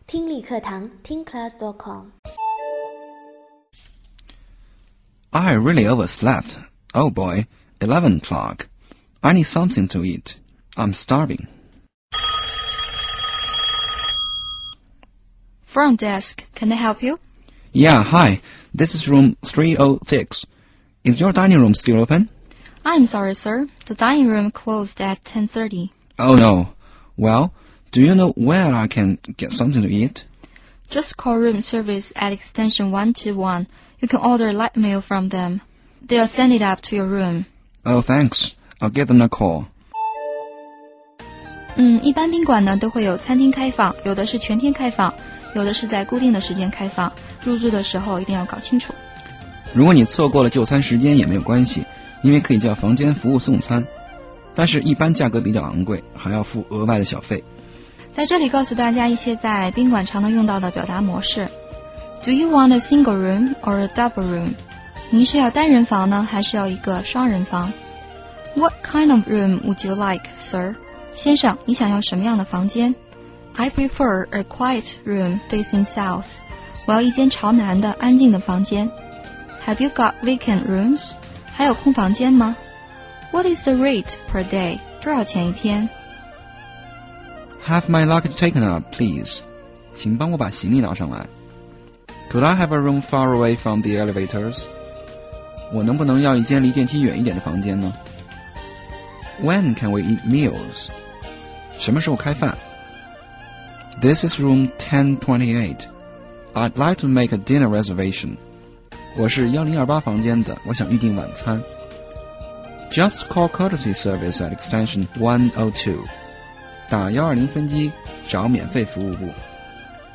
听力课堂听 class.com。 I really overslept. Oh boy, 11 o'clock. I need something to eat. I'm starving. Front desk, can I help you? Yeah, hi. This is room 306. Is your dining room still open? I'm sorry, sir. The dining room closed at 10:30. Oh no. Well, do you know where I can get something to eat? Just call room service at extension 121. You can order light meal from them. They'll send it up to your room. Oh, thanks. I'll give them a call. 一般宾馆呢都会有餐厅开放，有的是全天开放，有的是在固定的时间开放。入住的时候一定要搞清楚。 如果你错过了就餐时间也没有关系，因为可以叫房间服务送餐，但是一般价格比较昂贵，还要付额外的小费。 在这里告诉大家一些在宾馆常能用到的表达模式。Do you want a single room or a double room? 您是要单人房呢，还是要一个双人房？ What kind of room would you like, sir? 先生，你想要什么样的房间？ I prefer a quiet room facing south. 我要一间朝南的安静的房间。Have you got vacant rooms? 还有空房间吗？ What is the rate per day? 多少钱一天？ Have my luggage taken up, please. 请帮我把行李拿上来。Could I have a room far away from the elevators? 我能不能要一间离电梯远一点的房间呢？ When can we eat meals? 什么时候开饭？ This is room 1028. I'd like to make a dinner reservation. 我是1028房间的，我想预订晚餐。Just call courtesy service at extension 102. 打120分机，找免费服务部。